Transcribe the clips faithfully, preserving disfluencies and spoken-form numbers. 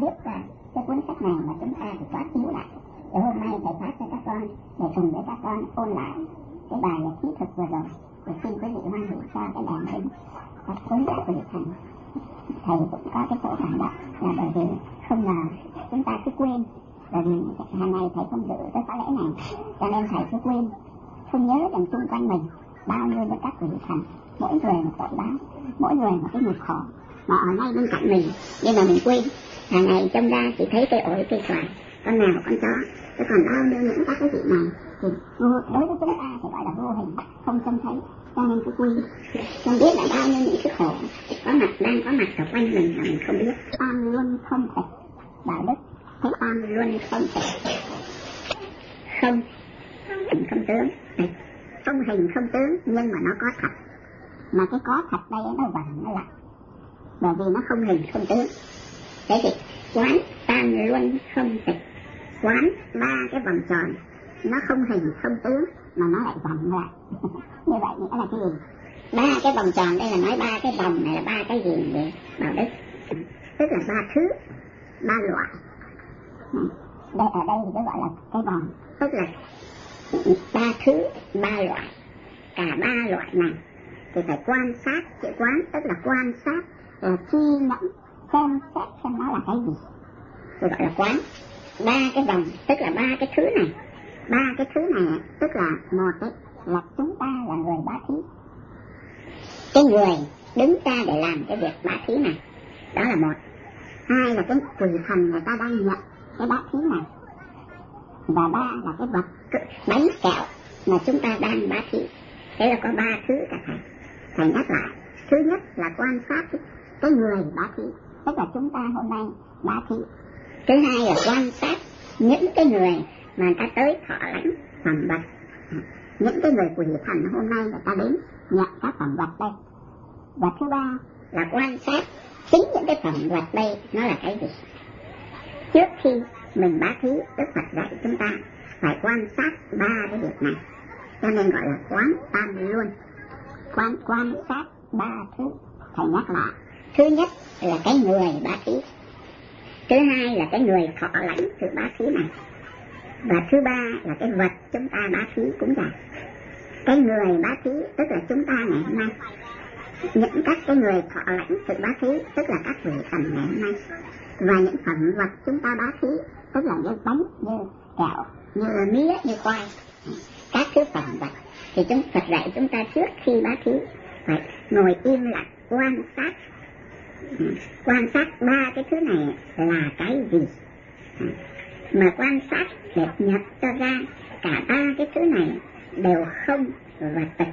viết ra cái cuốn sách này mà chúng ta thì quá yếu lại. Để hôm nay thầy phát cho các con để cùng với các con ôn lại cái bài nhật ký thực vừa rồi. Để xin quý vị hoan hỷ cho cái đàn lên các cuốn sách của thầy. Thầy cũng có cái chỗ cảm động là bởi vì không ngờ chúng ta cứ quên, bởi vì hàng ngày thầy không dự tới có lẽ này, cho nên thầy cứ quên, không nhớ rằng xung quanh mình bao nhiêu với các vị thần, mỗi người một tội báo, mỗi người một cái nghiệp khổ mà ở ngay bên cạnh mình, nhưng mà mình quên. Hàng ngày trông ra chỉ thấy cây ổi, cây xoài, con mèo, con chó, chứ còn bao nhiêu những các cái vị này thì đối với chúng ta thì gọi là vô hình, không trông thấy, cho nên cứ quên. Không biết là bao nhiêu những cái khổ có mặt đang có mặt ở quanh mình mà mình không biết. Tam luân không thể đạo đức, thế tam luân không thể không hình không tướng, không hình không tướng nhưng mà nó có thật, mà cái có thật đây nó vàng nó lặng, bởi vì nó không hình không tướng. Thế thì quán tam luân không tịch, quán ba cái vòng tròn nó không hình không tướng mà nó lại vòng lại. Như vậy nghĩa là cái gì? Ba cái vòng tròn đây là nói ba cái vòng này là ba cái gì để bảo đức, tức là ba thứ, ba loại. Đây ở đây thì cái gọi là cái vòng, tức là ba thứ, ba loại. Cả ba loại này thì phải quan sát, chữ quán tức là quan sát, là chi nhẫn, xem xét xem nó là cái gì, thì gọi là quán. Ba cái vòng tức là ba cái thứ này, ba cái thứ này tức là một ấy, là chúng ta là người bá thí, cái người đứng ra để làm cái việc bá thí này, đó là một. Hai là cái quỷ thần người ta đang nhận cái bá thí này, và ba là cái vật bánh kẹo mà chúng ta đang bá thí. Thế là có ba thứ cả thầy. Thầy nhắc lại, thứ nhất là quan sát cái người bá thí, tức là chúng ta hôm nay bá thí. Thứ hai là quan sát những cái người mà người ta tới thọ lãnh phẩm vật, những cái người quỷ thần hôm nay người ta đến nhận các phẩm vật đây. Và thứ ba là quan sát chính những cái phẩm vật đây nó là cái gì. Trước khi mình bá thí, Đức Phật dạy chúng ta phải quan sát ba cái việc này, cho nên gọi là quán tam luân. Quan quan sát ba thứ. Thầy nhắc lại, thứ nhất là cái người bá thí, thứ hai là cái người thọ lãnh sự bá thí này, và thứ ba là cái vật chúng ta bá thí cúng dường. Cái người bá thí tức là chúng ta ngày hôm nay, những các cái người thọ lãnh sự bá thí tức là các vị thần ngày hôm nay, và những phẩm vật chúng ta bá thí tức là như bánh, như kẹo, như mía, như khoai, các thứ phẩm vật. Thì chúng Phật dạy chúng ta trước khi bá thí phải ngồi im lặng quan sát, quan sát ba cái thứ này là cái gì, mà quan sát để nhận cho ra cả ba cái thứ này đều không và tịch.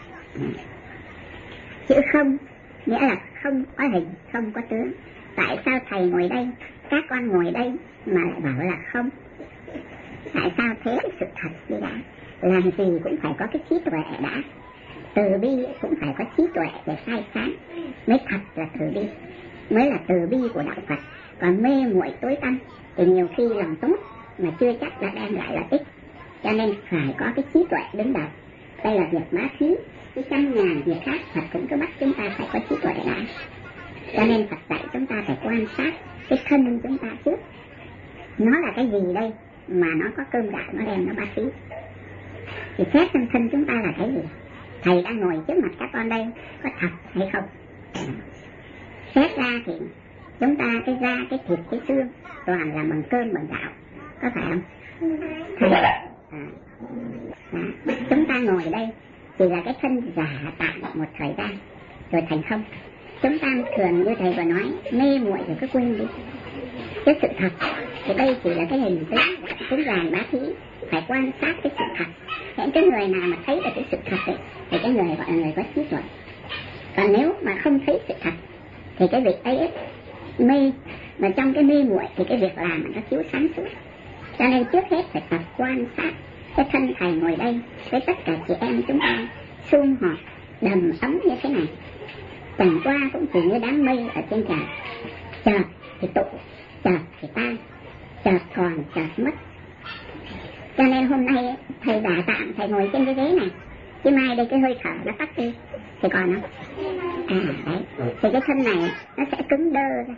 Chữ không nghĩa là không có hình, không có tướng. Tại sao thầy ngồi đây, các con ngồi đây mà lại bảo là không? Tại sao thế? Sự thật đi đã, làm gì cũng phải có cái trí tuệ đã. Từ bi cũng phải có trí tuệ để khai sáng mới thật là từ bi, mới là từ bi của đạo Phật. Còn mê muội tối tăm thì nhiều khi lòng tốt mà chưa chắc đã đem lại lợi ích, cho nên phải có cái trí tuệ đứng đầu. Đây là việc bá thí, cái trăm ngàn việc khác Phật cũng cứ bắt chúng ta phải có trí tuệ đã. Cho nên Phật dạy chúng ta phải quan sát cái thân chúng ta trước, nó là cái gì đây mà nó có cơm gạo nó đem nó bá thí. Thì xét thân thân chúng ta là cái gì? Thầy đang ngồi trước mặt các con đây có thật hay không? Xét ra thì chúng ta cái da, cái thịt, cái xương toàn là bằng cơm bằng gạo, có phải không? Thầy, à, à, chúng ta ngồi đây chỉ là cái thân giả tạm một thời gian rồi thành không. Chúng ta thường như thầy vừa nói, mê muội thì cứ quên đi cái sự thật. Thì đây chỉ là cái hình tướng cúng dường bá thí, phải quan sát cái sự thật. Những cái người nào mà thấy được cái sự thật ấy, thì cái người gọi là người có trí tuệ. Còn nếu mà không thấy sự thật thì cái việc ấy, ấy mê, mà trong cái mê muội thì cái việc làm nó thiếu sáng suốt. Cho nên trước hết phải tập quan sát cái thân thầy ngồi đây với tất cả chị em chúng ta sum họp đầm ấm như thế này. Chẳng qua cũng chỉ như đám mây ở trên trời, chợt thì tụ, chợt thì tan, chợt còn chợt mất. Cho nên hôm nay thầy giả tạm thầy ngồi trên cái ghế này, chứ mai đây cái hơi thở nó tắt đi thì còn không? À đấy, thì cái thân này nó sẽ cứng đơ ra,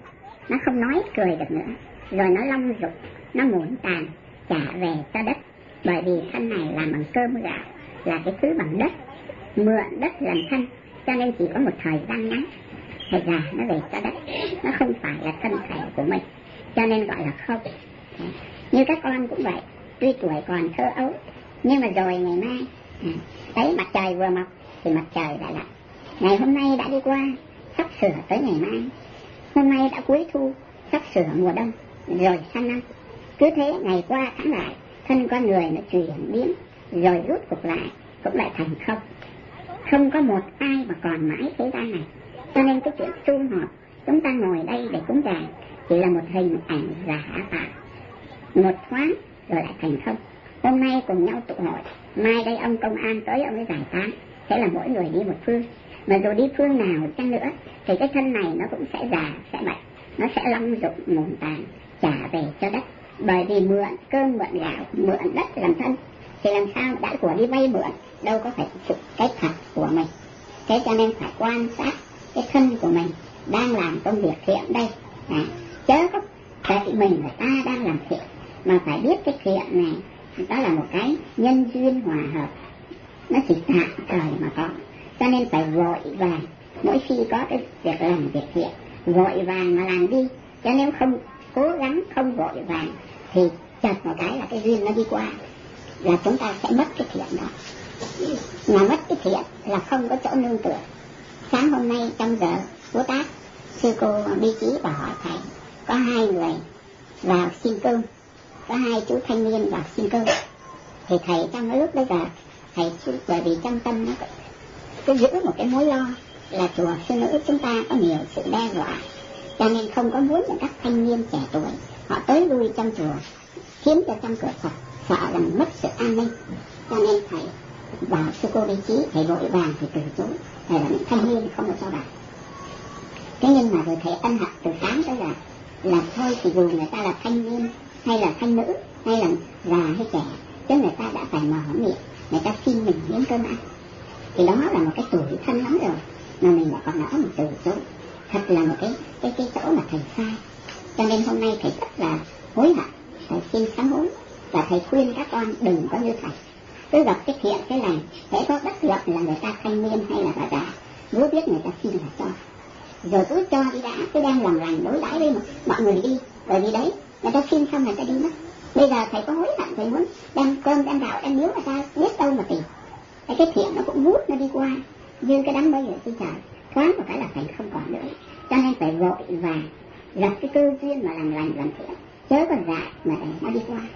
nó không nói cười được nữa, rồi nó long dục, nó muốn tàn trả về cho đất. Bởi vì thân này làm bằng cơm gạo, là cái thứ bằng đất, mượn đất làm thân, cho nên chỉ có một thời gian ngắn thì già nó về cho đất, nó không phải là thân thể của mình, cho nên gọi là không. Như các con cũng vậy, tuy tuổi còn thơ ấu, nhưng mà rồi ngày mai thấy mặt trời vừa mọc thì mặt trời đã lặn. Ngày hôm nay đã đi qua, sắp sửa tới ngày mai. Hôm nay đã cuối thu, sắp sửa mùa đông, rồi sang năm. Cứ thế ngày qua tháng lại, thân con người nó chuyển biến, rồi rút cuộc lại cũng lại thành không. Không có một ai mà còn mãi thế gian này. Cho nên cái chuyện sum họp chúng ta ngồi đây để cúng tràng chỉ là một hình ảnh giả tạo, một thoáng rồi lại thành không. Hôm nay cùng nhau tụ hội, mai đây ông công an tới ông ấy giải tán, thế là mỗi người đi một phương. Mà dù đi phương nào chăng nữa thì cái thân này nó cũng sẽ già, sẽ bệnh, nó sẽ long dụng mồn tàn trả về cho đất. Bởi vì mượn cơm mượn gạo, mượn đất làm thân, thì làm sao đã của đi vay mượn, đâu có phải sự cái thật của mình. Thế cho nên phải quan sát cái thân của mình đang làm công việc thiện đây, à, chớ có tại mình là ta đang làm thiện, mà phải biết cái thiện này đó là một cái nhân duyên hòa hợp, nó chỉ tạm thời mà có. Cho nên phải vội vàng, mỗi khi có cái việc làm việc thiện, vội vàng mà làm đi. Cho nếu không cố gắng, không vội vàng thì chợt một cái là cái duyên nó đi qua, là chúng ta sẽ mất cái thiện đó. Mà mất cái thiện là không có chỗ nương tựa. Sáng hôm nay trong giờ Phú Tác, sư cô Bi Chí bảo hỏi thầy, có hai người vào xin cơm, có hai chú thanh niên vào xin cơm. Thì thầy trong cái lúc bây giờ, thầy bởi vì trong tâm nó cứ giữ một cái mối lo là chùa sư nữ chúng ta có nhiều sự đe dọa, cho nên không có muốn những các thanh niên trẻ tuổi họ tới lui trong chùa, khiến cho trong cửa Phật sợ rằng mất sự an ninh. Cho nên thầy bảo sư cô Bi Chí, thầy vội vàng thì từ chối, thầy là những thanh niên không có cho vào. Thế nhưng mà rồi thầy ân hận từ sáng tới giờ là thôi thì dù người ta là thanh niên hay là thanh nữ hay là già hay trẻ, chứ người ta đã phải mở miệng, người ta xin mình miếng cơm ăn, thì đó là một cái tuổi thân lắm rồi mà mình lại còn nói mình từ chối, thật là một cái cái cái chỗ mà thầy sai. Cho nên hôm nay thầy rất là hối hận, thầy xin sám hối và thầy khuyên các con đừng có như thầy, cứ gặp cái thiện cái lành, hễ có bất luận là người ta thanh niên hay là bà già, cứ biết người ta xin là cho, rồi cứ cho đi đã, cứ đem lòng lành đối đãi với mọi người đi, bởi vì đấy người ta xin xong người ta đi mất. Bây giờ thầy có hối hận, thầy muốn đem cơm đem gạo đem miếu người ta biết đâu mà tìm. Cái, cái thiện nó cũng vút nó đi qua như cái đám mây ở trên trời, thoáng một cái là thành không còn nữa. Cho nên phải vội vàng gặp cái cơ duyên mà làm lành làm thiện, chớ còn dại mà để nó đi qua.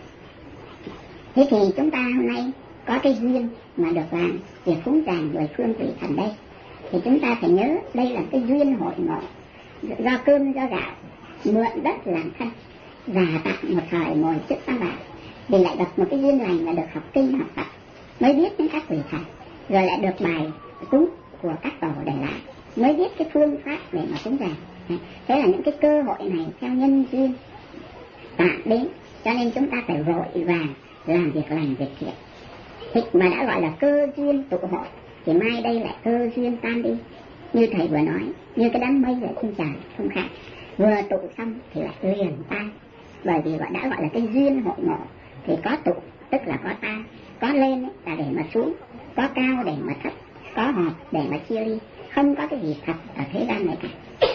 Thế thì chúng ta hôm nay có cái duyên mà được làm việc cúng tràng mười phương quỷ thần đây, thì chúng ta phải nhớ đây là cái duyên hội ngộ, do cơm do gạo mượn đất làm thân, và tạm một thời ngồi trước tam bảo, thì lại gặp một cái duyên lành là được học kinh học Phật, mới biết đến các quỷ thần, rồi lại được bài cúng của các tổ để lại, mới biết cái phương pháp để mà cúng tràng. Thế là những cái cơ hội này theo nhân duyên tạm đến, cho nên chúng ta phải vội vàng làm việc lành việc thiện. Thì mà đã gọi là cơ duyên tụ hội, thì mai đây lại cơ duyên tan đi. Như thầy vừa nói, như cái đám mây ở trên trời không khác, vừa tụ xong thì lại liền tan. Bởi vì gọi đã gọi là cái duyên hội ngộ, thì có tụ tức là có tan, có lên là để mà xuống, có cao để mà thấp, có hợp để mà chia ly, không có cái gì thật ở thế gian này cả.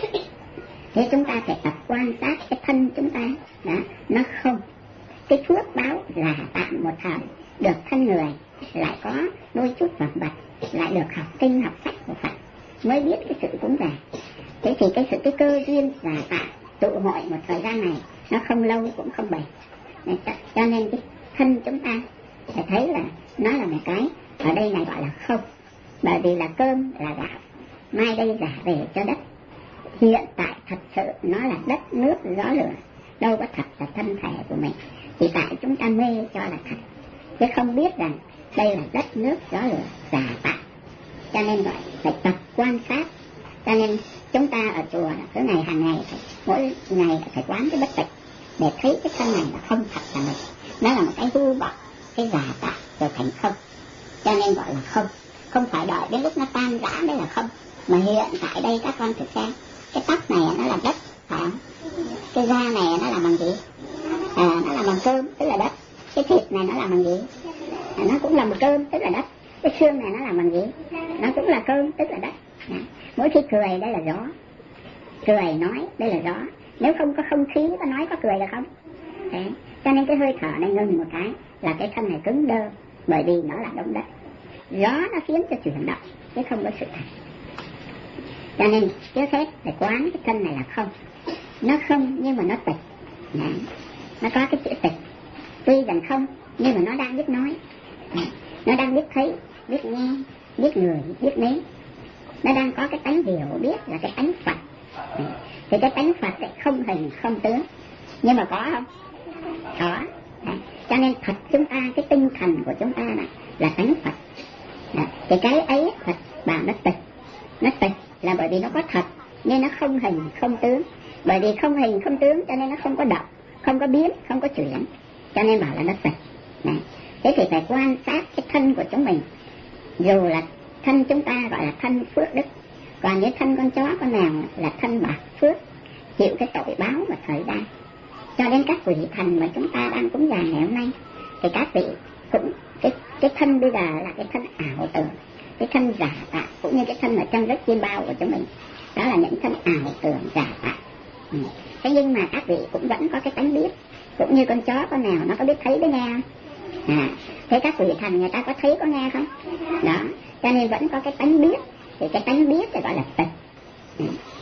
Thế chúng ta phải tập quan sát cái thân chúng ta, đó, nó không. Cái phước báo là tạm một thời, được thân người, lại có đôi chút phẩm bậc, lại được học kinh học sách của Phật, mới biết cái sự cúng tràng. Thế thì cái sự cái cơ duyên là tạm tụ hội một thời gian này, nó không lâu cũng không bền. Cho nên cái thân chúng ta phải thấy là nó là một cái, ở đây này gọi là không. Bởi vì là cơm là gạo, mai đây giả về cho đất. Hiện tại thật sự nó là đất nước gió lửa, đâu có thật là thân thể của mình. Thì tại chúng ta mê cho là thật, chứ không biết rằng đây là đất nước gió lửa giả tạo. Cho nên gọi phải tập quan sát. Cho nên chúng ta ở chùa cứ ngày hàng ngày phải, mỗi ngày phải quán cái bất tịch để thấy cái thân này là không thật là mình, nó là một cái hư vọng, cái giả tạo rồi thành không. Cho nên gọi là không, không phải đợi đến lúc nó tan rã mới là không. Mà hiện tại đây các con thử xem, cái tóc này nó là đất, phải không? cái da này nó làm bằng gì? À, nó làm bằng cơm, tức là đất. Cái thịt này nó làm bằng gì? À, nó cũng làm bằng cơm, tức là đất. Cái xương này nó làm bằng gì? Nó cũng là cơm, tức là đất. À, mỗi khi cười đây là gió, cười nói đây là gió. Nếu không có không khí có nói có cười được không? Đấy. Cho nên cái hơi thở này ngừng một cái là cái thân này cứng đơ, bởi vì nó là động đất. Gió nó khiến cho chuyển động chứ không có sự thật. Cho nên trước hết phải quán cái thân này là không. Nó không nhưng mà nó tịch. Đấy. Nó có cái chữ tịch. Tuy rằng không nhưng mà nó đang biết nói. Đấy. Nó đang biết thấy, biết nghe, biết người, biết nếm. Nó đang có cái tánh hiểu biết là cái tánh Phật. Đấy. Thì cái tánh Phật lại không hình không tướng. Nhưng mà có không? Có. Đấy. Cho nên thật chúng ta, cái tinh thần của chúng ta này là tánh Phật. Đấy. Thì cái ấy Phật bảo nó tịch. Nó tịch là bởi vì nó có thật nhưng nó không hình không tướng. Bởi vì không hình không tướng cho nên nó không có động, không có biến, không có chuyển. Cho nên bảo là nó tịch. Đấy. Thế thì phải quan sát cái thân của chúng mình. Dù là thân chúng ta gọi là thân phước đức, còn những thân con chó con mèo là thân bạc phước, chịu cái tội báo và thời gian. Cho đến các vị thần mà chúng ta đang cúng dường ngày hôm nay thì các vị cũng cái cái thân bây giờ là cái thân ảo tưởng, cái thân giả tạo, cũng như cái thân ở trong đất chiêm bao của chúng mình, đó là những thân ảo tưởng giả tạo. Ừ. Thế nhưng mà các vị cũng vẫn có cái tánh biết, cũng như con chó con mèo nó có biết thấy biết nghe không? À, thế các vị thần người ta có thấy có nghe không? Đó, cho nên vẫn có cái tánh biết, thì cái tánh biết thì gọi là tịch. Ừ.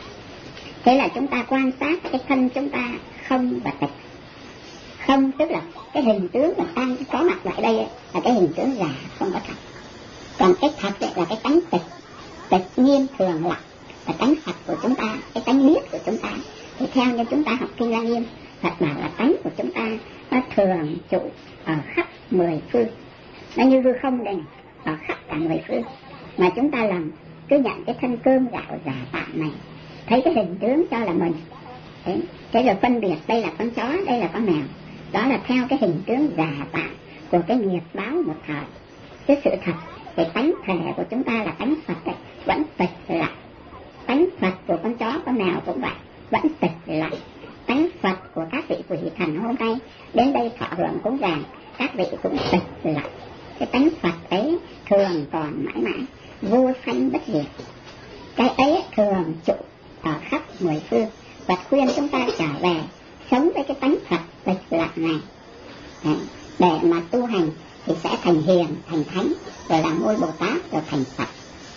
Thế là chúng ta quan sát cái thân chúng ta không và tịch. Không tức là cái hình tướng mà đang có mặt lại đây là cái hình tướng giả, không có thật. Còn cái thật là cái tánh tịch, tịch nhiên thường lặng, là tánh Phật của chúng ta, cái tánh biết của chúng ta. Thì theo như chúng ta học Kinh Lăng Nghiêm, Phật bảo là tánh của chúng ta nó thường trụ ở khắp mười phương. Nó như hư không đây này, ở khắp cả mười phương. Mà chúng ta làm cứ nhận cái thân cơm gạo giả tạo này, thấy cái hình tướng cho là mình. Thế, thế rồi phân biệt đây là con chó, đây là con mèo. Đó là theo cái hình tướng giả tạo của cái nghiệp báo một thời. Cái sự thật, cái tánh thể của chúng ta là tánh Phật ấy, vẫn tịch lại. Tánh Phật của con chó, con mèo cũng vậy, vẫn tịch lại. Tánh Phật của các vị quỷ thần hôm nay đến đây thọ hưởng cúng dường, các vị cũng tịch lại. Cái tánh Phật ấy thường còn mãi mãi, vô sanh bất diệt. Cái ấy thường trụ ở khắp mười phương. Phật khuyên chúng ta trở về sống với cái tánh Phật tịch lạc này. Đấy. Để mà tu hành thì sẽ thành hiền, thành thánh, rồi làm ngôi Bồ Tát, rồi thành Phật.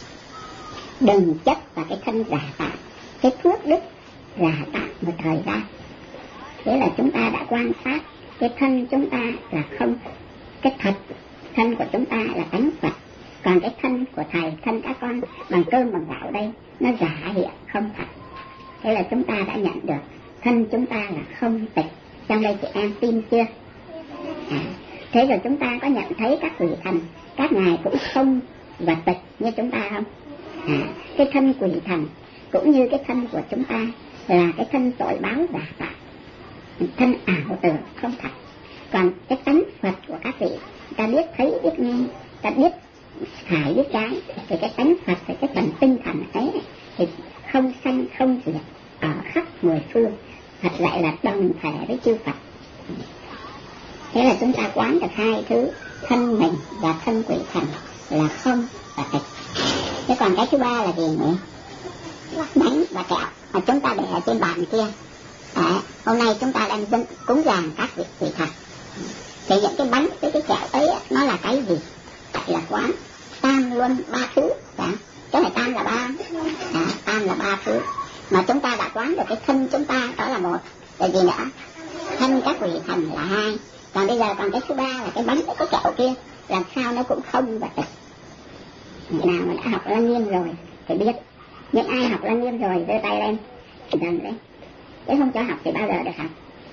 Đừng chấp vào cái thân giả tạo, cái phước đức giả tạo một thời gian. Thế là chúng ta đã quan sát cái thân chúng ta là không, cái thật thân của chúng ta là tánh Phật. Còn cái thân của thầy, thân các con bằng cơm bằng gạo đây, nó giả hiện không thật. Thế là chúng ta đã nhận được thân chúng ta là không tịch. Trong đây chị em tin chưa? À, thế rồi chúng ta có nhận thấy các quỷ thần, các ngài cũng không và tịch như chúng ta không? À, cái thân quỷ thần cũng như cái thân của chúng ta là cái thân tội báo giả tạo, thân ảo tưởng không thật. Còn cái tánh Phật của các vị, ta biết thấy biết nghe, ta biết phải biết trái, thì cái tánh Phật thì cái phần tinh thần ấy thì không sanh không diệt ở khắp mười phương, thật lại là đồng thể với chư Phật. Thế là chúng ta quán được hai thứ, thân mình và thân quỷ thần là không và tịch. Thế còn cái thứ ba là gì nữa? Bánh và kẹo mà chúng ta để ở trên bàn kia. À, hôm nay chúng ta đang dân cúng dường các vị quỷ thần. Thì những cái bánh với cái kẹo ấy nó là cái gì? Tại là quán tam luân ba thứ. Dạ. Cái này tam là ba, à, tam là ba thứ. Mà chúng ta đã quán được cái thân chúng ta đó là một. Rồi gì nữa? Thân các vị thần là hai. Còn bây giờ còn cái thứ ba là cái bánh với cái kẹo kia, làm sao nó cũng không và tịch. Người nào mà đã học Lăng Nghiêm rồi thì biết. Những ai học Lăng Nghiêm rồi giơ tay lên gần đấy, chứ không cho học thì bao giờ được học.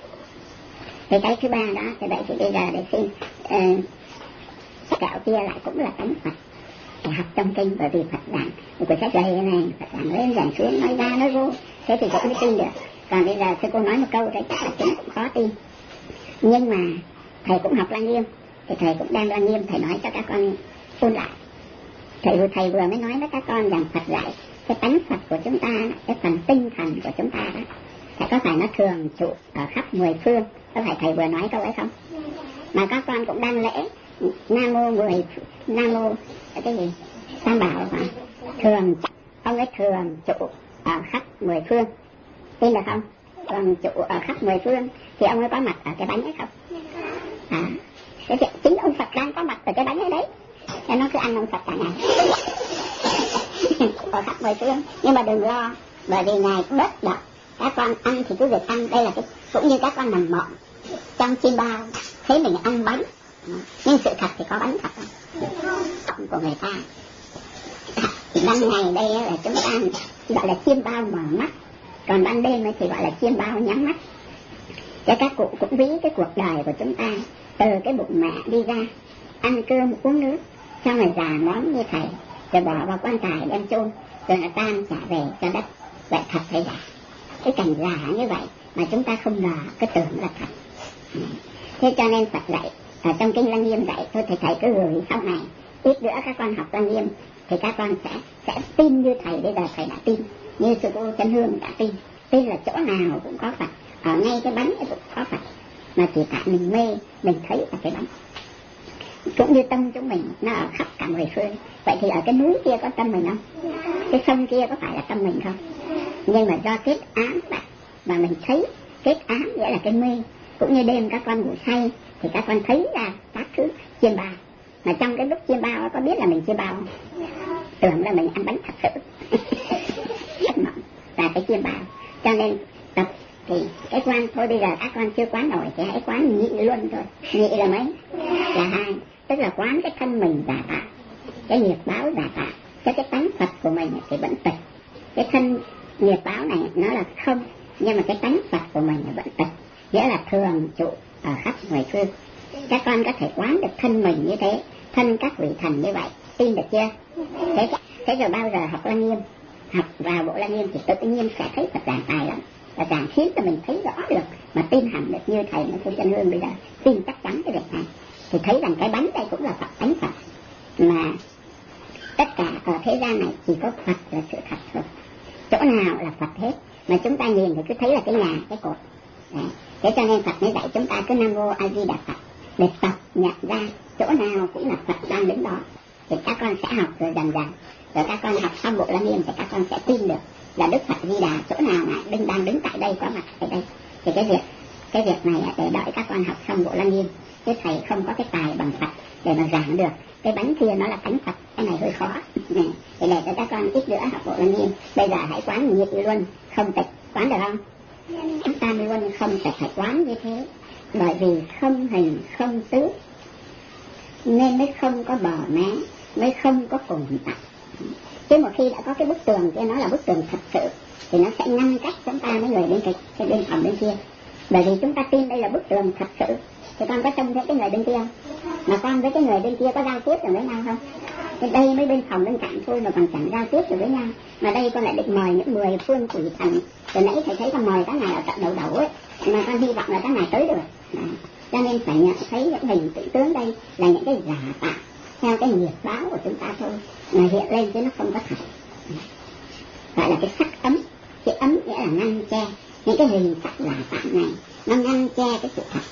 Thì cái thứ ba đó, thì vậy thì bây giờ để xin uh, kẹo kia lại cũng là tánh Phật. Để học trong kinh, bởi vì Phật giảng của sách dày này, Phật giảng lên giảng xuống, nói ra nói vô, thế thì cũng mới tin được. Còn bây giờ sư cô nói một câu đấy chắc là chúng cũng khó tin. Nhưng mà thầy cũng học Lăng Nghiêm, thì thầy cũng đang Lăng Nghiêm, thầy nói cho các con ôn lại. Thầy vừa thầy vừa mới nói với các con rằng Phật dạy cái tánh Phật của chúng ta, cái phần tinh thần của chúng ta đó, Thầy có phải nó thường trụ ở khắp mười phương? Có phải thầy vừa nói câu ấy không? Mà các con cũng đang lễ Nam Mô mười Nam Mô cái gì? Tam Bảo mà thường ông ấy thường trụ ở khắp mười phương. Tin được không? Thường trụ ở khắp mười phương thì ông ấy có mặt ở cái bánh ấy không? À, cái chính ông Phật đang có mặt ở cái bánh ấy đấy. Cho nó cứ ăn ông Phật cả ngày. Ở khắp mười phương. Nhưng mà đừng lo, bởi vì Ngài bớt độc. Các con ăn thì cứ việc ăn. Đây là cái cũng như các con nằm mộng trong chim bao thấy mình ăn bánh, nhưng sự thật thì có bánh thật không của người ta. Ban ngày đây là chúng ta gọi là chiêm bao mở mắt, còn ban đêm thì gọi là chiêm bao nhắm mắt. Cho các cụ cũng ví cái cuộc đời của chúng ta từ cái bụng mẹ đi ra, ăn cơm uống nước, xong rồi già món như thầy, rồi bỏ vào quan tài đem chôn, rồi là tan trả về cho đất. Vậy thật hay giả? Cái cảnh giả như vậy mà chúng ta không ngờ, cứ tưởng là thật. Thế cho nên Phật dạy ở trong kinh Lăng Nghiêm dạy, thôi thầy thầy cứ gửi sau này ít nữa các con học Lăng Nghiêm thì các con sẽ sẽ tin như thầy bây giờ thầy đã tin, như sư cô Chân Hương đã tin. Tin là chỗ nào cũng có Phật, ở ngay cái bánh cũng có Phật, mà chỉ tại mình mê mình thấy là cái bánh. Cũng như tâm chúng mình nó ở khắp cả mười phương. Vậy thì ở cái núi kia có tâm mình không? Cái sông kia có phải là tâm mình không? Nhưng mà do kết ám vậy mà mình thấy kết ám nghĩa là cái mê. Cũng như đêm các con ngủ say thì các con thấy ra các thứ chiêm bao, mà trong cái lúc chiêm bao có biết là mình chiêm bao không? Tưởng là mình ăn bánh thật sự. Giấc mộng là cái chiêm bao. Cho nên tập thì cái quán thôi, bây giờ các con chưa quán nổi thì hãy quán nhị luôn thôi. Nhị là mấy? Là hai. Tức là quán cái thân mình giả tạo, cái nghiệp báo giả tạo, cho cái tánh Phật của mình thì vẫn tịch. Cái thân nghiệp báo này nó là không, nhưng mà cái tánh Phật của mình là vẫn tịch, nghĩa là thường trụ ở khắp mười phương. Các con có thể quán được thân mình như thế, thân các vị thần như vậy, tin được chưa? Thế, thế rồi bao giờ học Lăng Nghiêm, học vào bộ Lăng Nghiêm thì tự nhiên sẽ thấy Phật giảng tài lắm, và giảng khiến cho mình thấy rõ được, mà tin hẳn được như thầy nó Chân Hương bây giờ tin chắc chắn cái việc này, thì thấy rằng cái bánh đây cũng là Phật, bánh Phật, mà tất cả ở thế gian này chỉ có Phật là sự thật thôi. Chỗ nào là Phật hết, mà chúng ta nhìn thì cứ thấy là cái nhà, cái cột. Đấy. Thế cho nên Phật mới dạy chúng ta cứ Nam Mô A Di Đà Phật để tập nhận ra chỗ nào cũng là Phật đang đứng đó. Thì các con sẽ học rồi dần dần, rồi các con học xong bộ Lăng Nghiêm thì các con sẽ tin được là Đức Phật Di Đà chỗ nào mà đứng đang đứng tại đây, có mặt tại đây. Thì cái việc cái việc này để đợi các con học xong bộ Lăng Nghiêm, chứ thầy không có cái tài bằng Phật để mà giảng được. Cái bánh kia nó là bánh Phật, cái này hơi khó. Này, thì để cho các con ít nữa học bộ Lăng Nghiêm. Bây giờ hãy quán nhị luân không tịch, quán được không? Chúng ta luôn không phải phải quán như thế, bởi vì không hình không tướng nên mới không có bờ mé, mới không có cùng tặng. Chứ một khi đã có cái bức tường kia, nó là bức tường thật sự, thì nó sẽ ngăn cách chúng ta với người bên cái, cái bên phòng bên kia. Bởi vì chúng ta tin đây là bức tường thật sự, thì con có trông thấy cái người bên kia không? Mà con với cái người bên kia có giao tiếp được với nhau không? Cái đây mới bên phòng bên cạnh thôi mà còn chẳng giao tiếp được với nhau. Mà đây con lại định mời những mười phương quỷ thần. Từ nãy thầy thấy con mời các ngài ở tận đầu đầu ấy, mà con hy vọng là các ngài tới được. Đó. Cho nên phải nhận thấy những hình tự tướng đây là những cái giả tạo theo cái nghiệp báo của chúng ta thôi, mà hiện lên chứ nó không có thật. Gọi là cái sắc ấm. Cái ấm nghĩa là ngăn che. Những cái hình sắc giả tạo này nó ngăn che cái sự thật.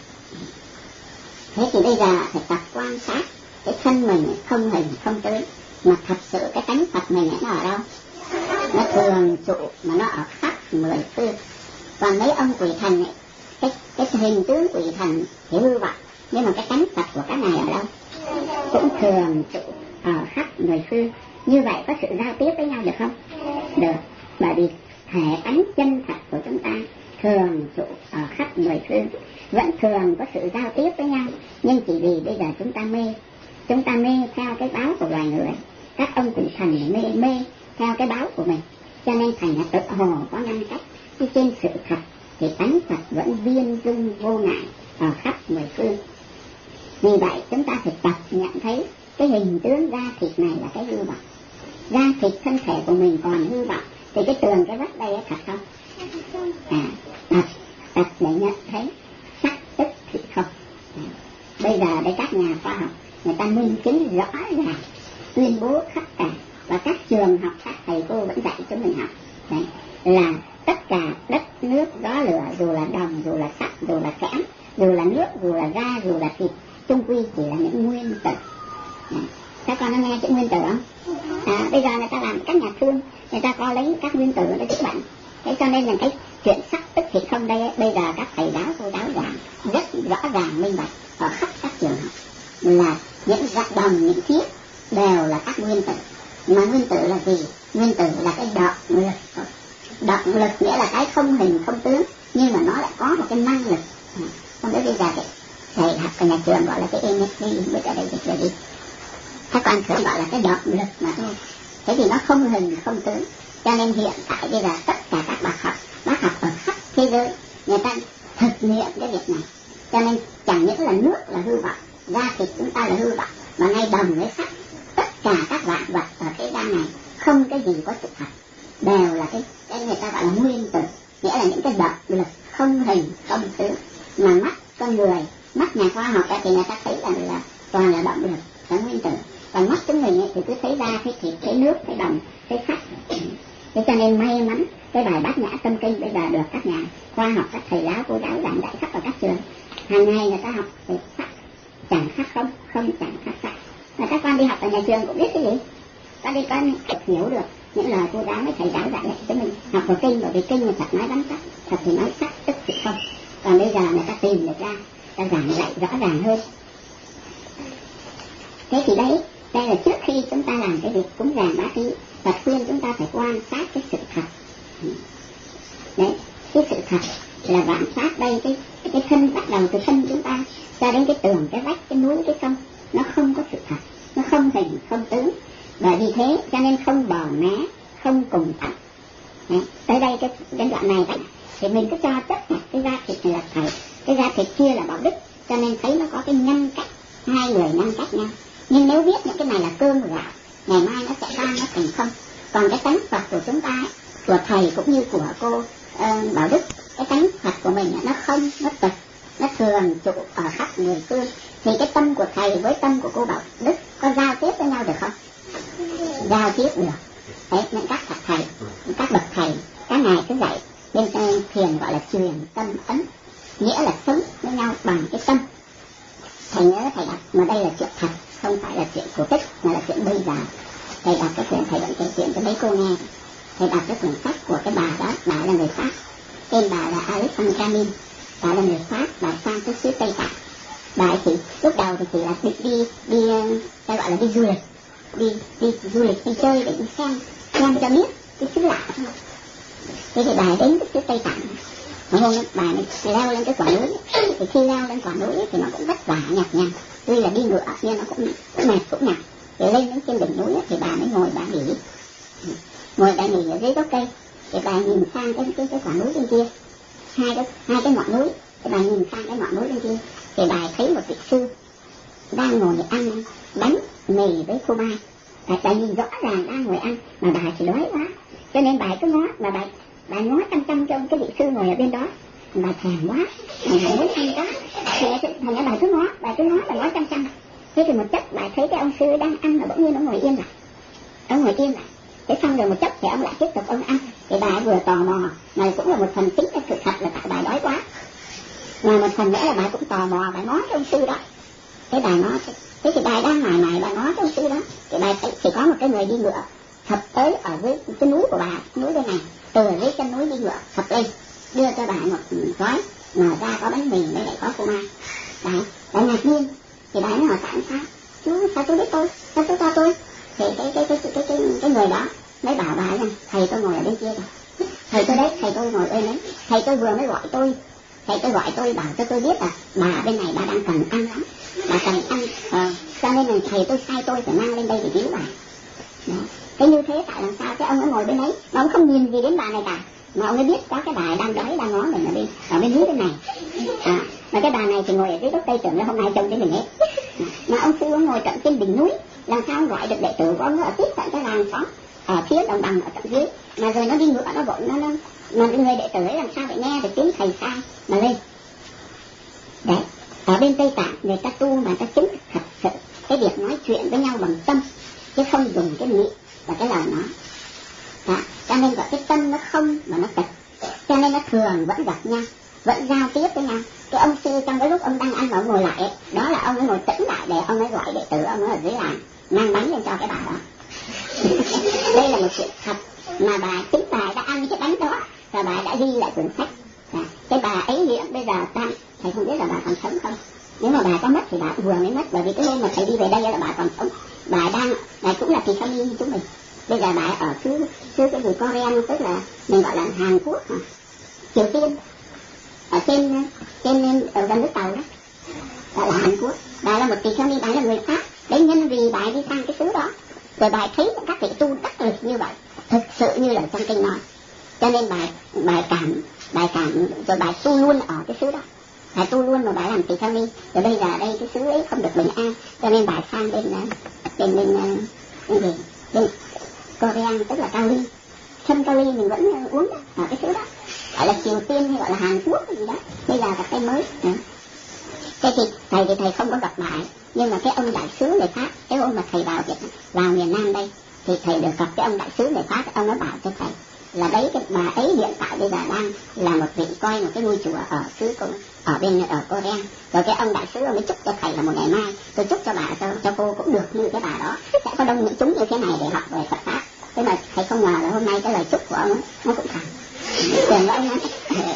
Thế thì bây giờ phải tập quan sát cái thân mình không hình không tướng, mà thật sự cái tánh Phật mình nó ở đâu? Nó thường trụ mà nó ở khắp mười phương. Còn mấy ông quỷ thần ấy, cái, cái hình tướng quỷ thần thì hư vọng, nhưng mà cái tánh Phật của các ngài ở đâu? Cũng thường trụ ở khắp mười phương. Như vậy có sự giao tiếp với nhau được không? Được, bởi vì thể tánh chân thật của chúng ta thường trụ ở khắp mười phương, vẫn thường có sự giao tiếp với nhau. Nhưng chỉ vì bây giờ chúng ta mê, chúng ta mê theo cái báo của loài người, các ông quỷ thần mê mê theo cái báo của mình, cho nên thành là tự hồ có ngăn cách. Nhưng trên sự thật thì tánh Phật vẫn viên dung vô ngại ở khắp mười phương. Vì vậy chúng ta phải tập nhận thấy cái hình tướng da thịt này là cái hư vọng. Da thịt thân thể của mình còn hư vọng, thì cái tường cái vách đây là thật không? À, tập, tập để nhận thấy sắc tức thì không. À, bây giờ đây các nhà khoa học người ta minh chứng rõ ràng, tuyên bố khắp cả, và các trường học, các thầy cô vẫn dạy chúng mình học. Đấy, là tất cả đất nước gió lửa, dù là đồng, dù là sắt, dù là kẽm, dù là nước, dù là da, dù là thịt, chung quy chỉ là những nguyên tử. Các con đã nghe chữ nguyên tử không? À, bây giờ người ta làm các nhà thương, người ta có lấy các nguyên tử để chữa bệnh. Thế cho nên là cái chuyện sắc tức thì không đây ấy. Bây giờ các thầy giáo cô giáo giảng rất rõ ràng minh bạch ở khắp các trường học là những dạng đồng, những chiếc đều là các nguyên tử. Mà nguyên tử là gì? Nguyên tử là cái động lực. Động lực nghĩa là cái không hình không tướng, nhưng mà nó lại có một cái năng lực. Không biết bây giờ cái thầy học ở nhà trường gọi là cái energy, biết ở đây là gì? Các con thường gọi là cái động lực mà thôi. Thế thì nó không hình không tướng. Cho nên hiện tại bây giờ tất cả các bác học, bác học ở khắp thế giới, người ta thực nghiệm cái việc này. Cho nên chẳng những là nước là hư vọng, da thịt chúng ta là hư vọng, mà ngay đồng với sắt, tất cả các vạn vật ở thế gian này không cái gì có sự thật, đều là cái, cái người ta gọi là nguyên tử, nghĩa là những cái động lực không hình không tướng. Mà mắt con người, mắt nhà khoa học thì người ta thấy rằng là toàn là động lực, là nguyên tử. Còn mắt chúng mình thì cứ thấy da, thấy thịt, thấy nước, thấy đồng, thấy sắt. Thế cho nên may mắn cái bài Bát Nhã Tâm Kinh bây giờ được các nhà khoa học, các thầy giáo cô giáo giảng dạy khắp ở các trường. Hàng ngày người ta học về sắc, chẳng khác không, không chẳng khác sắc. Mà các con đi học ở nhà trường cũng biết cái gì. Con đi con hiểu được những lời cô giáo với thầy giáo dạy lại cho mình. Học vào kinh, bởi vì kinh người thật nói bắn sắc, thật thì nói sắc tức thì không. Còn bây giờ người ta tìm được ra, ta giảng dạy rõ ràng hơn. Thế thì đấy, đây là trước khi chúng ta làm cái việc cúng dường bát thí, Phật khuyên chúng ta phải quan sát cái sự thật. Đấy, cái sự thật là quan sát đây, cái cái thân bắt đầu từ thân chúng ta cho đến cái tường, cái vách, cái núi, cái sông, nó không có sự thật, nó không hình, không tướng. Bởi vì thế cho nên không bò né, không cùng tặng. Đấy, tới đây cái đến đoạn này vậy, thì mình cứ cho tất cả cái da thịt này là thầy, cái da thịt kia là bảo đức, cho nên thấy nó có cái nhân cách, hai người nhân cách nhau. Nhưng nếu biết những cái này là cơm gạo, ngày mai nó sẽ tan, nó thành không. Còn cái tánh Phật của chúng ta, của thầy cũng như của cô uh, Bảo Đức, cái tánh Phật của mình nó không, nó tật, nó thường trụ ở khắp mười phương. Thì cái tâm của thầy với tâm của cô Bảo Đức có giao tiếp với nhau được không? Giao tiếp được. Đấy, những các bậc thầy, các bậc thầy, các ngài cứ dạy bên thiền gọi là truyền tâm ấn, nghĩa là sống với nhau bằng cái tâm. Thầy nhớ thầy đọc, mà đây là chuyện thật, không phải là chuyện cổ tích, mà là chuyện bây giờ. Thầy đọc cái chuyện, thầy vẫn kể chuyện cho mấy cô nghe. Thầy đọc cái quyển sách của cái bà đó, bà là người Pháp, tên bà là Alexandra Min, bà là người Pháp, bà sang cái xứ Tây Tạng. Bà ấy thì lúc đầu thì chỉ là đi đi đi, ta gọi là đi du lịch, đi đi du lịch đi chơi để đi xem, xem cho biết cái xứ lạ thôi. Thế thì bà ấy đến cái xứ Tây Tạng. Một hôm bà ấy leo lên cái quả núi, thì khi leo lên quả núi thì nó cũng vất vả nhọc nhằn, tuy là đi ngựa nhưng nó cũng, cũng mệt cũng nhọc. Thì lên đến trên đỉnh núi thì bà mới ngồi bà nghỉ, ngồi bà nghỉ ở dưới gốc cây. Thì bà nhìn sang cái cái, cái quả núi bên kia, hai cái hai cái ngọn núi. Thì bà nhìn sang cái ngọn núi bên kia, thì bà thấy một vị sư đang ngồi ăn bánh mì với phô mai. Bà, bà nhìn rõ ràng đang ngồi ăn, mà bà chỉ đói quá, cho nên bà cứ ngó, mà bà bà ngó chăm chăm trong cái vị sư ngồi ở bên đó. Bà thèm quá, bà muốn ăn đó, thì thành ra bà cứ ngó, bà cứ ngó, bà ngó chăm chăm. Thế thì một chất bà thấy cái ông sư đang ăn mà bỗng nhiên nó ngồi yên lại, ông ngồi yên lại. Thế xong rồi một chất thì ông lại tiếp tục ông ăn. Thì bà vừa tò mò, mà cũng là một phần tính cái sự thật là tại bà đói quá, mà một phần nữa là bà cũng tò mò, bà ngó cái ông sư đó. Thế bà ngó, thế thì bà đang mải mải bà ngó cái ông sư đó. Thì bà thấy chỉ có một cái người đi ngựa thập tới ở dưới cái núi của bà, núi bên này, từ dưới chân núi đi ngựa thập lên, đưa cho bà một gói, mở ra có bánh mì với lại có phô mai. Bà, bà ngạc nhiên. Thì bà mới hỏi tại sao? Chú, sao chú biết tôi? Sao chú cho tôi? Thì cái cái cái cái cái cái, cái người đó mới bảo bà rằng thầy tôi ngồi ở bên kia rồi. Thầy tôi đấy, thầy tôi ngồi bên đấy. Thầy tôi vừa mới gọi tôi, thầy tôi gọi tôi bảo cho tôi biết là bà bên này bà đang cần ăn lắm, bà cần ăn, ờ, cho nên là thầy tôi sai tôi phải mang lên đây để cứu bà. Đó. Cái như thế tại làm sao cái ông ấy ngồi bên đấy, mà ông không nhìn gì đến bà này cả, mà ông ấy biết có cái bà đang đói đang ngó mình ở bên ở bên núi bên này. À, mà cái bà này thì ngồi ở dưới gốc cây, tưởng là hôm nay trông đến mình hết. Mà ông sư ông ngồi tận trên đỉnh núi, làm sao ông gọi được đệ tử của ông ở tiếp tận cái làng xóm ở phía đồng bằng ở tận dưới, mà rồi nó đi ngựa nó vội nó nó mà người đệ tử ấy làm sao phải nghe được tiếng thầy sai mà lên. Đấy, ở bên Tây Tạng người ta tu mà ta chứng thật sự cái việc nói chuyện với nhau bằng tâm, chứ không dùng cái miệng và cái lời nói. Đó, cho nên gọi cái tâm nó không mà nó tịch, cho nên nó thường vẫn gặp nhau, vẫn giao tiếp với nhau. Cái ông sư trong cái lúc ông đang ăn mà ông ngồi lại ấy, đó là ông ấy ngồi tĩnh lại để ông ấy gọi đệ tử ông ấy ở dưới làng mang bánh lên cho cái bà đó. Đây là một chuyện thật mà bà chính bà đã ăn cái bánh đó và bà đã ghi lại quyển sách. À, cái bà ấy hiện bây giờ ta thầy không biết là bà còn sống không. Nếu mà bà có mất thì bà vừa mới mất, bởi vì cái hôm mà thầy đi về đây là bà còn sống. Bà đang, bà cũng là tỳ kheo ni như chúng mình. Bây giờ bà ở xứ xứ cái vùng Korea, tức là mình gọi là Hàn Quốc, à, Triều Tiên, ở trên trên ở gần nước Tàu đó, gọi là Hàn Quốc. Bà là một tỳ kheo ni, bà là người Pháp. Đấy, nhân vì bà đi sang cái xứ đó, rồi bà thấy các vị tu đắc lực như vậy, thực sự như là trong kinh nói, cho nên bà bà cảm bà cảm rồi bà tu luôn ở cái xứ đó. Bà tu luôn mà bà làm tỳ kheo ni, rồi bây giờ đây cái xứ ấy không được bình an, cho nên bà sang bên bên bên bên gì bên Korea, tức là Cali, sâm Cali mình vẫn uống đó, ở cái xứ đó gọi là Triều Tiên hay gọi là Hàn Quốc gì đó. Bây giờ gặp cái mới. Thế thì thầy thì thầy không có gặp bà ấy, nhưng mà cái ông đại sứ người Pháp, cái hôm mà thầy vào Việt vào miền Nam đây thì thầy được gặp cái ông đại sứ người Pháp. Ông ấy bảo cho thầy là đấy, cái bà ấy hiện tại bây giờ đang là một vị coi một cái ngôi chùa ở xứ ở bên ở Korea. Rồi cái ông đại sứ ông ấy chúc cho thầy là một ngày mai tôi chúc cho bà cho, cho cô cũng được như cái bà đó, sẽ có đông những chúng như thế này để học về Phật pháp. Thế mà thầy không ngờ là hôm nay cái lời chúc của ông ấy, nó cũng thành tiền ông ấy.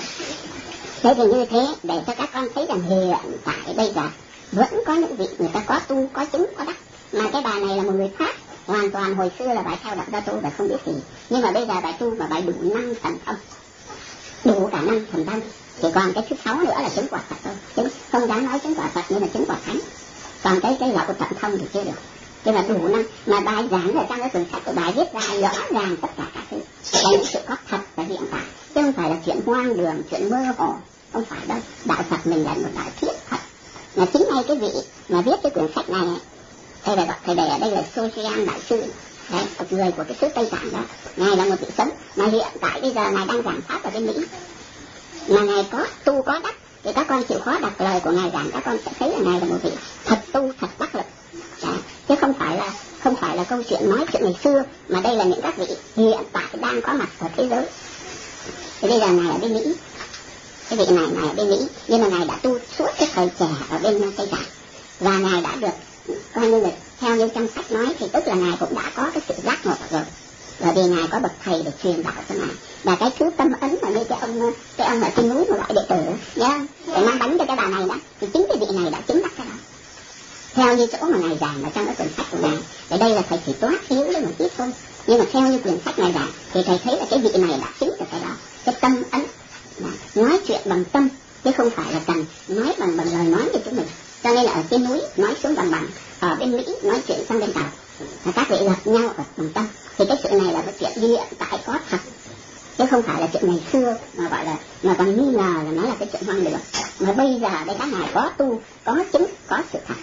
Thế thì như thế để cho các con thấy rằng hiện tại bây giờ vẫn có những vị người ta có tu, có chứng, có đắc. Mà cái bà này là một người Pháp, hoàn toàn hồi xưa là bà theo đạo gia tu và không biết gì, nhưng mà bây giờ bà tu mà bà đủ năng thần thông, đủ cả năng thần thông. Chỉ còn cái thứ sáu nữa là chứng quả Phật thôi, chứng không dám nói chứng quả Phật nhưng mà chứng quả thánh. Còn cái cái lậu thần thông thì chưa được. Thế mà đủ năng, mà bà giảng ở trong cái quyển sách của bà viết ra rõ ràng tất cả các thứ là những sự có thật và hiện tại, chứ không phải là chuyện hoang đường, chuyện mơ hồ, không phải đâu. Đạo Phật mình là một đạo thiết thật. Mà chính ngay cái vị mà viết cái quyển sách này, thầy là thầy đề ở đây là Sojian đại sư, đấy, một người của cái xứ Tây Tạng đó. Ngài là một vị sống mà hiện tại bây giờ ngài đang giảng pháp ở bên Mỹ, mà ngài có tu có đắc, thì các con chịu khó đọc lời của ngài giảng, các con sẽ thấy là ngài là một vị thật tu thật đắc lực. Đấy, chứ không phải là không phải là câu chuyện nói chuyện ngày xưa, mà đây là những các vị hiện tại đang có mặt ở thế giới. Thì bây giờ ngài ở bên Mỹ, cái vị này ngài ở bên Mỹ, nhưng mà ngài đã tu suốt cái thời trẻ ở bên Tây Tạng, và ngài đã được coi như là theo như trong sách nói thì tức là ngài cũng đã có cái sự giác ngộ rồi, bởi vì ngài có bậc thầy để truyền đạo cho ngài. Và cái thứ tâm ấn mà như cái ông cái ông ở trên núi mà gọi đệ tử nhá, để mang bánh cho cái bà này đó, thì chính cái vị này đã chứng đắc cái đó, theo như chỗ mà ngài giảng ở trong cái quyển sách của ngài. Ở đây là thầy chỉ toát thiếu lên một ít thôi, nhưng mà theo như quyển sách ngài giảng thì thầy thấy là cái vị này đã chứng được cái đó, cái tâm ấn, nói chuyện bằng tâm chứ không phải là cần nói bằng bằng lời nói của chúng mình. Cho nên là ở trên núi nói xuống bằng bằng, ở bên Mỹ nói chuyện sang bên Tàu, và các vị gặp nhau ở bằng tâm. Thì cái sự này là cái chuyện hiện tại có thật, chứ không phải là chuyện ngày xưa mà gọi là mà còn nghi ngờ là nó là cái chuyện hoang đường. Mà bây giờ đây các ngài có tu, có chứng, có sự thật.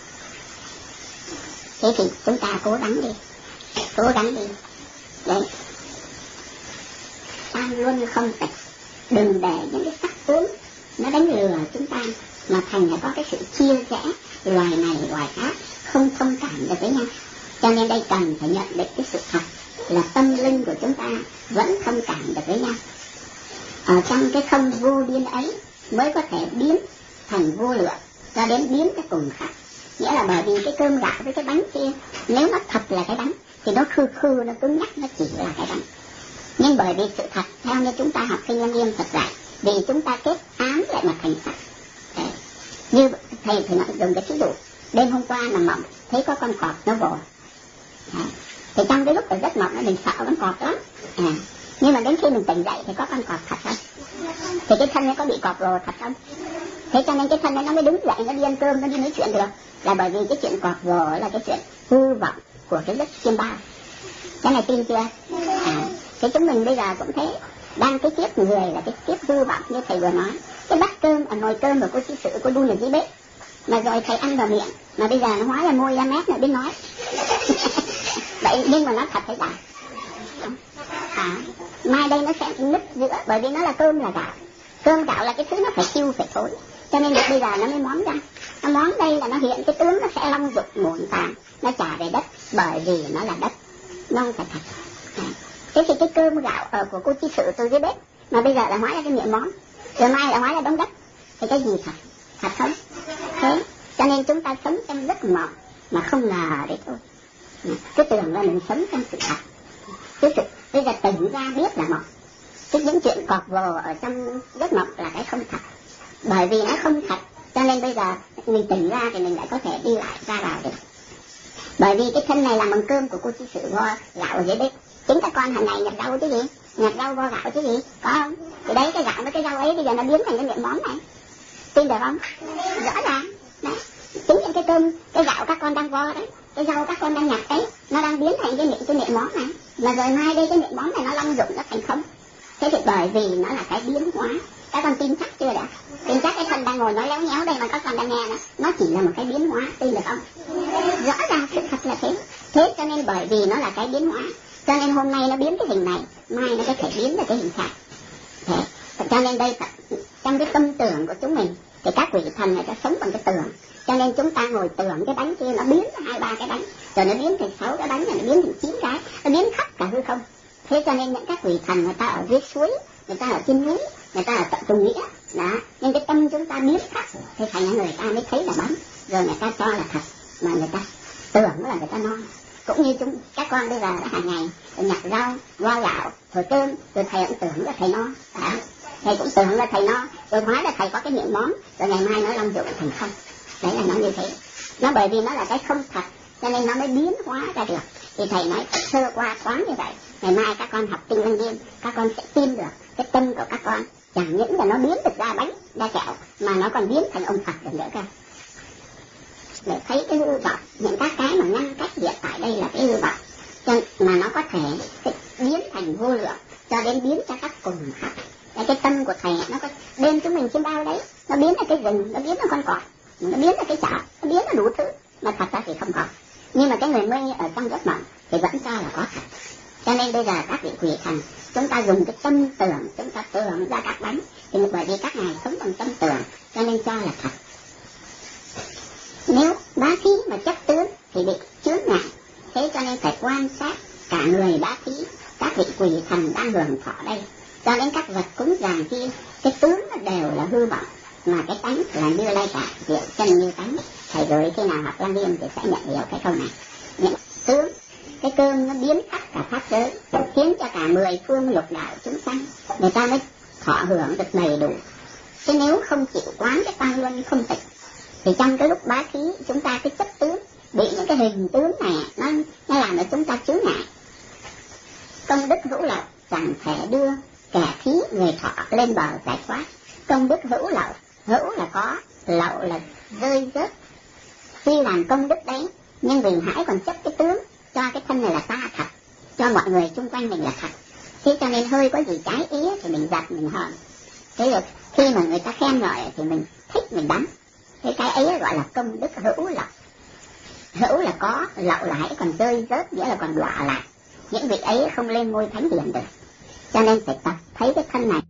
Thế thì chúng ta cố gắng đi, cố gắng đi. Đấy, ta luôn không tịch, đừng để những cái sắc tướng nó đánh lừa chúng ta, mà thành là có cái sự chia rẽ loài này loài khác, không thông cảm được với nhau. Cho nên đây cần phải nhận định cái sự thật là tâm linh của chúng ta vẫn thông cảm được với nhau. Ở trong cái không vô biên ấy mới có thể biến thành vô lượng, cho đến biến cái cùng khác. Nghĩa là bởi vì cái cơm gạo với cái bánh kia, nếu nó thật là cái bánh thì nó khư khư, nó cứng nhắc, nó chỉ là cái bánh. Nhưng bởi vì sự thật theo như chúng ta học Kinh Lăng Nghiêm Phật dạy, vì chúng ta kết ám lại mà thành sắc. Đấy. Như thầy thầy nói dùng cái ví dụ, đêm hôm qua nằm mộng thấy có con cọp nó vồ. Thì trong cái lúc ở giấc mộng nó mình sợ con cọp lắm. À. Nhưng mà đến khi mình tỉnh dậy thì có con cọp thật không? Thì cái thân nó có bị cọp vồ thật không? Thế cho nên cái thân nó mới đứng dậy, nó đi ăn cơm, nó đi nói chuyện được. Là bởi vì cái chuyện cọp vồ là cái chuyện hư vọng của cái giấc chiêm bao. Cái này tin chưa? À. Thế chúng mình bây giờ cũng thế, đang cái kiếp người là cái kiếp hư vọng như thầy vừa nói. Cái bát cơm ở nồi cơm của cô chi sự cô đun ở dưới bếp, mà rồi thầy ăn vào miệng, mà bây giờ nó hóa ra môi ra mép nữa biết nói. Vậy nhưng mà nó thật hay giả? À, mai đây nó sẽ nứt giữa, bởi vì nó là cơm là gạo. Cơm gạo là cái thứ nó phải tiêu phải thối, cho nên bây giờ nó mới móm ra. Nó móm đây là nó hiện cái tướng nó sẽ long dục muộn tàn, nó trả về đất, bởi vì nó là đất, nó không phải thật. À. Thế thì cái cơm gạo ở của cô chi sự tôi dưới bếp mà bây giờ là hóa ra cái miệng món, rồi mai là hóa ra đống đất, thì cái gì thật? Thật không? Thế cho nên chúng ta sống trong giấc mộng mà không ngờ đấy thôi. Cứ tưởng là mình sống trong sự thật. Cứ sự, bây giờ tỉnh ra biết là mộng. Cái những chuyện cọp vồ ở trong giấc mộng là cái không thật. Bởi vì nó không thật, cho nên bây giờ mình tỉnh ra thì mình lại có thể đi lại ra vào được. Bởi vì cái thân này là bằng cơm của cô chi sự vo gạo ở dưới bếp. Chính các con hàng ngày nhặt rau chứ gì? Nhặt rau vo gạo chứ gì? Có không? Thì đấy, cái gạo với cái rau ấy bây giờ nó biến thành cái miệng món này. Tin được không? Rõ ràng. Đấy. Chính những cái cơm, cái gạo các con đang vo đấy, cái rau các con đang nhặt đấy, nó đang biến thành cái miệng cái miệng món này. Mà rồi mai đây cái miệng món này nó long dụng, nó thành không. Thế thì bởi vì nó là cái biến hóa. Các con tin chắc chưa đã? Tin chắc cái thân đang ngồi nói léo nhéo đây mà các con đang nghe nó, nó chỉ là một cái biến hóa, tin được không? Rõ ràng sự thật là thế. Thế cho nên bởi vì nó là cái biến hóa, cho nên hôm nay nó biến cái hình này, mai nó có thể biến được cái hình khác. Thế, cho nên đây trong cái tâm tưởng của chúng mình thì các vị thần này ta sống bằng cái tưởng, cho nên chúng ta ngồi tưởng cái bánh kia nó biến ra hai ba cái bánh, rồi nó biến thành sáu cái bánh, rồi nó biến thành chín cái, nó biến khắp cả hư không. Thế cho nên những các vị thần người ta ở dưới suối, người ta ở trên núi, người ta ở tận trung nghĩa, đó. Nhưng cái tâm chúng ta biến khắp, thì thành ra người ta mới thấy là bánh, rồi người ta cho là thật, mà người ta tưởng là người ta non. Cũng như chúng các con bây giờ đã hàng ngày nhặt rau, vo gạo, rồi cơm, rồi thầy cũng tưởng là thầy no, đó. Thầy cũng tưởng là thầy no, rồi hóa ra thầy có cái miệng món, rồi ngày mai nó long dụng thành không. Đấy là nó như thế. Nó bởi vì nó là cái không thật, cho nên nó mới biến hóa ra được. Thì thầy nói sơ qua thoáng như vậy. Ngày mai các con học Tinh Lăng Nghiêm, các con sẽ tin được cái tâm của các con. Chẳng những là nó biến được ra bánh, ra kẹo, mà nó còn biến thành ông Phật được nữa cơ. Để thấy cái hư vọng, những các cái mà ngăn cách hiện tại đây là cái hư vọng. Cho, mà nó có thể biến thành vô lượng, cho đến biến cho các cùng khác. Cái, cái tâm của thầy nó có đêm chúng mình chiêm bao đấy, nó biến ra cái rừng, nó biến ra con cọp, nó biến ra cái chợ, nó biến ra đủ thứ, mà thật ra thì không có. Nhưng mà cái người mê ở trong giấc mộng thì vẫn cho là có thật. Cho nên bây giờ các vị quỷ thần, chúng ta dùng cái tâm tưởng, chúng ta tưởng ra các bánh, thì bởi vì các ngài sống bằng tâm tưởng, cho nên cho là thật. Nếu bá thí mà chấp tướng thì bị chướng ngại, thế cho nên phải quan sát cả người bá thí, các vị quỷ thần đang hưởng thọ đây. Cho đến các vật cúng dường kia, cái tướng nó đều là hư vọng, mà cái tánh là như lai cả, diệu chân như tánh. Thầy rồi khi nào học Lăng Nghiêm thì sẽ nhận hiểu cái câu này. Những tướng, cái cơm nó biến khắp cả pháp giới, khiến cho cả mười phương lục đạo chúng sanh, người ta mới thọ hưởng được đầy đủ. Chứ nếu không chịu quán cái tam luân không tịch, thì trong cái lúc bá thí chúng ta cái chấp tướng, bị những cái hình tướng này nó, nó làm cho chúng ta chướng ngại. Công đức hữu lậu chẳng thể đưa kẻ thí người thọ lên bờ giải thoát. Công đức hữu lậu, hữu là có, lậu là rơi rớt. Khi làm công đức đấy, nhưng vì hãy còn chấp cái tướng, cho cái thân này là ta thật, cho mọi người xung quanh mình là thật. Thế cho nên hơi có gì trái ý thì mình giật, mình hờn. Thế rồi khi mà người ta khen ngợi thì mình thích, mình đắng. Thế cái ấy gọi là công đức hữu lậu. Hữu là có, lậu là hãy còn rơi rớt, nghĩa là còn đọa lại. Những vị ấy không lên ngôi thánh hiền được. Cho nên phải tập thấy cái thân này